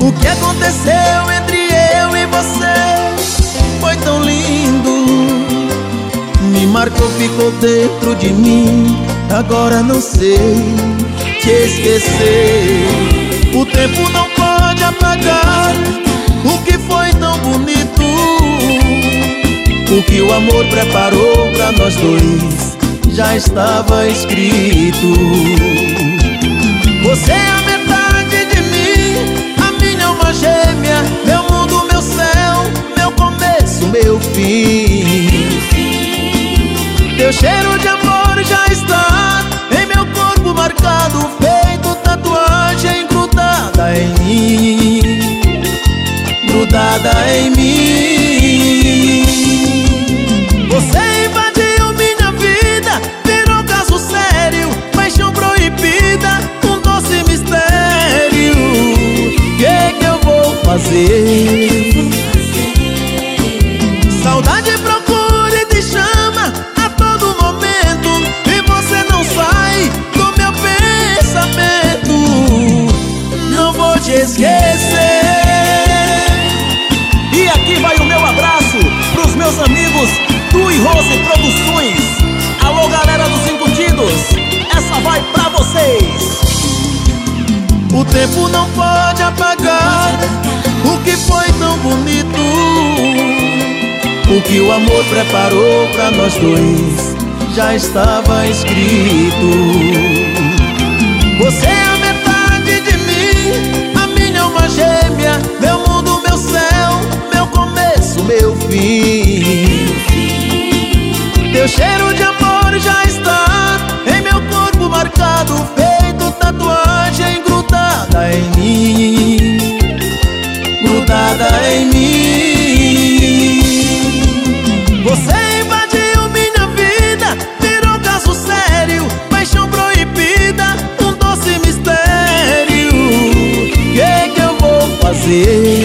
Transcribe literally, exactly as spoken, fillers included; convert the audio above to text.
O que aconteceu entre eu e você foi tão lindo, me marcou, ficou dentro de mim. Agora não sei te esquecer. O tempo não pode apagar o que foi tão bonito, o que o amor preparou pra nós dois já estava escrito. Você é a metade de mim, a minha alma gêmea, meu mundo, meu céu, meu começo, meu fim. Teu cheiro de amor já está em meu corpo marcado, feito tatuagem grudada em mim, grudada em mim. Você invadiu minha vida, virou caso sério, paixão proibida, um doce mistério. Que que eu vou fazer? Saudade procura e te chama a todo momento, e você não sai do meu pensamento. Não vou te esquecer. E aqui vai o meu abraço pros meus amigos Du e Rose Produções. Alô, galera dos Embutidos, essa vai pra vocês. O tempo não pode apagar o que foi tão bonito, o que o amor preparou pra nós dois já estava escrito. Você é a metade de mim, a minha alma gêmea, meu mundo, meu céu, meu começo, meu fim. Teu cheiro de amor já está em meu corpo marcado, feito tatuagem grudada em mim, grudada em mim. Você invadiu minha vida, virou caso sério, paixão proibida, um doce mistério. Que que eu vou fazer?